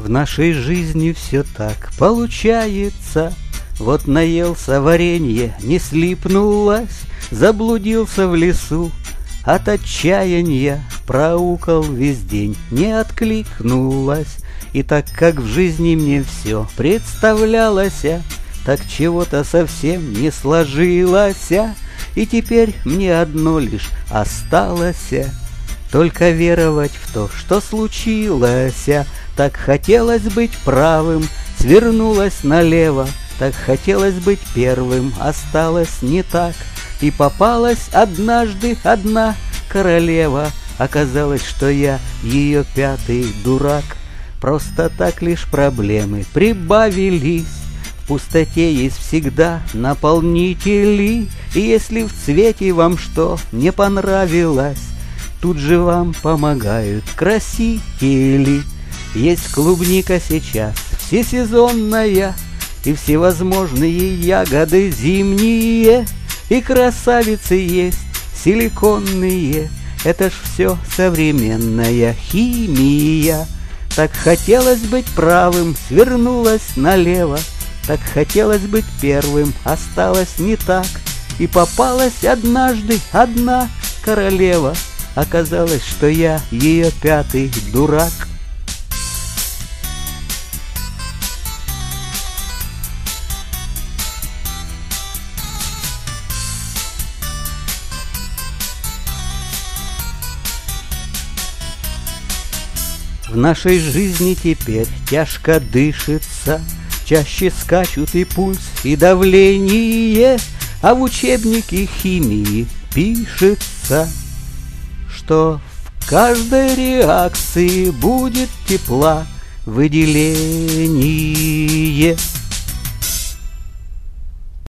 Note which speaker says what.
Speaker 1: В нашей жизни все так получается. Вот наелся варенье, не слипнулось, заблудился в лесу. От отчаяния проукал весь день, не откликнулась. И так как в жизни мне все представлялось, так чего-то совсем не сложилось. И теперь мне одно лишь осталось только веровать в то, что случилось. Так хотелось быть правым, свернулась налево. Так хотелось быть первым, осталось не так. И попалась однажды одна королева. Оказалось, что я ее пятый дурак. Просто так лишь проблемы прибавились. В пустоте есть всегда наполнители. И если в цвете вам что не понравилось, тут же вам помогают красители. Есть клубника сейчас всесезонная, и всевозможные ягоды зимние, и красавицы есть силиконные. Это ж все современная химия. Так хотелось быть правым, свернулась налево. Так хотелось быть первым, осталось не так. И попалась однажды одна королева. Оказалось, что я ее пятый дурак. В нашей жизни теперь тяжко дышится, чаще скачут и пульс, и давление, а в учебнике химии пишется, что в каждой реакции будет тепла выделение.